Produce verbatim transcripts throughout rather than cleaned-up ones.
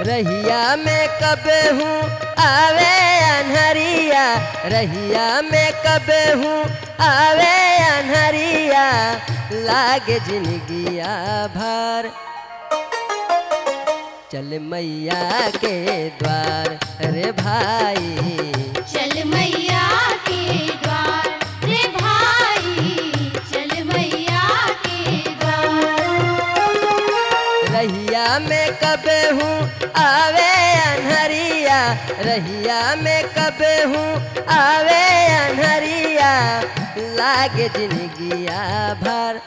रहिया में कबे हूँ आवे अनहरिया, रहिया में कबे हूँ आवे अनहरिया, लागे जिंदगिया भर चल मैया के द्वार रे भाई, चल मैया के द्वार रे भाई, चल मैया के द्वार। रहिया में कबे हूँ आवे अनहरिया, रहिया में कबे हूँ आवे अनहरिया, लागे जिंदगिया भर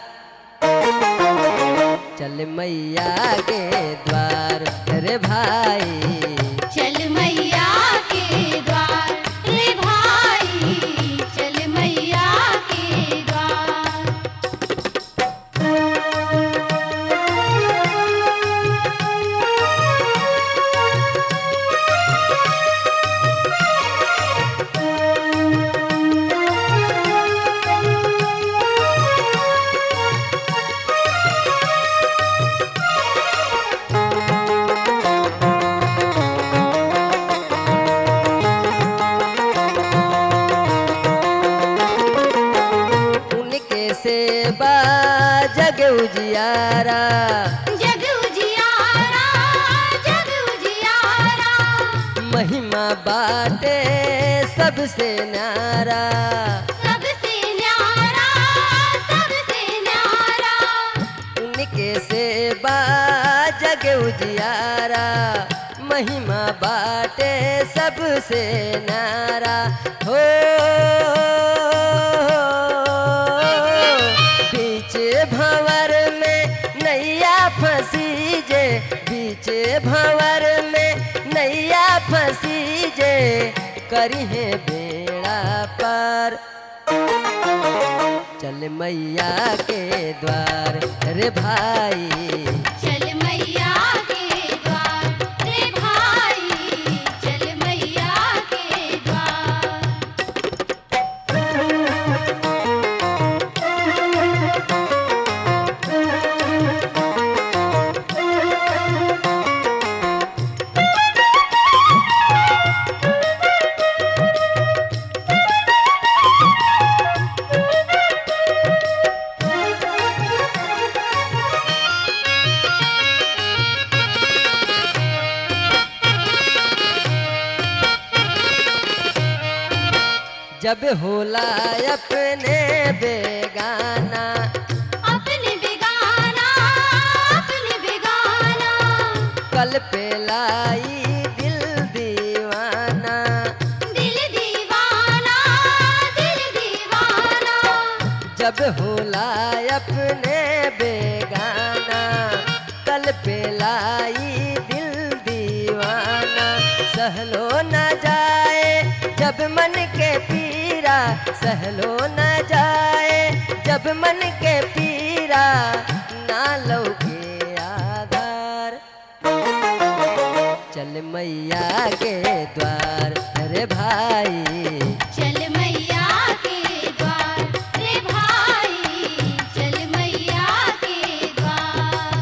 चल मैया के द्वार रे भाई, चल मैया के द्वार रे भाई, चल मैया के द्वार। सेवा जग उजियारा, जग उजियारा, जग उजियारा, महिमा बाटे सबसे न्यारा, सबसे न्यारा, सबसे न्यारा। उनके सेवा जग उजियारा, महिमा बाटे सबसे न्यारा हो। भंवर में नैया फंसी जे, बीच भंवर में नैया फंसी जे, करी है बेड़ा पार चल मैया के द्वार रे भाई, चल मैया के द्वार रे भाई, चल मैया के द्वार। जब होला अपने बेगाना, अपने बेगाना, अपने बेगाना, कल पे लाई दिल दीवाना, दिल दीवाना, दिल दीवाना। जब होला अपने बेगाना, कल पे लाई दिल दीवाना, सहलो न जाए जब मन के पीरा, सहलो न जाए जब मन के पीरा, ना लौके आधार चल मैया के द्वार रे भाई, चल मैया के द्वार रे भाई, चल मैया के द्वार।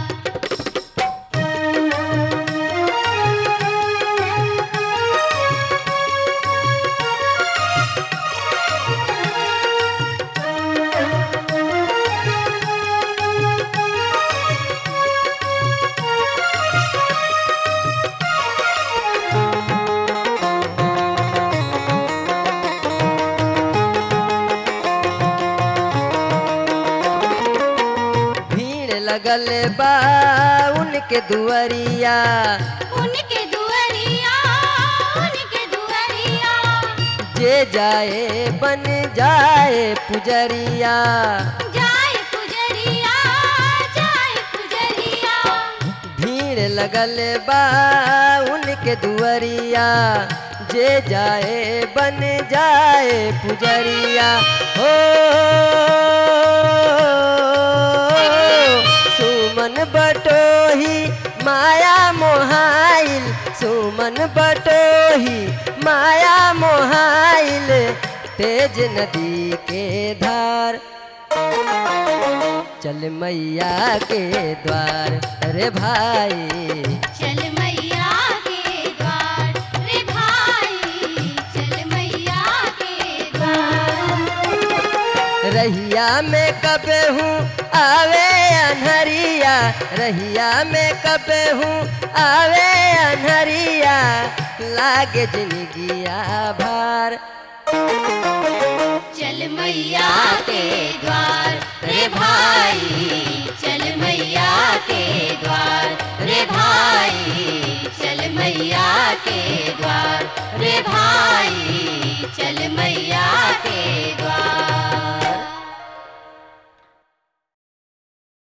लगल बा उनके दुआरिया, उनके दुआरिया, उनके दुआरिया, जे जाए बन जाए पुजरिया, जाए पुजरिया, जाए पुजरिया। भीड़ लगल बा उनके दुआरिया, जे जाए बन जाए पुजरिया हो। सुमन बटोही माया मोहाइल, सुमन बटोही माया मोहाइल, तेज नदी के धार चल मैया के द्वार रे भाई, चल मैया रहिया में कबे हूँ आवे अनहरिया, रहिया में कबे हूँ आवे अनहरिया, लागे जिंदगिया भार। चल मैया के द्वार रे भाई, चल मैया के द्वार रे भाई, चल मैया के द्वार रे भाई, चल मैया के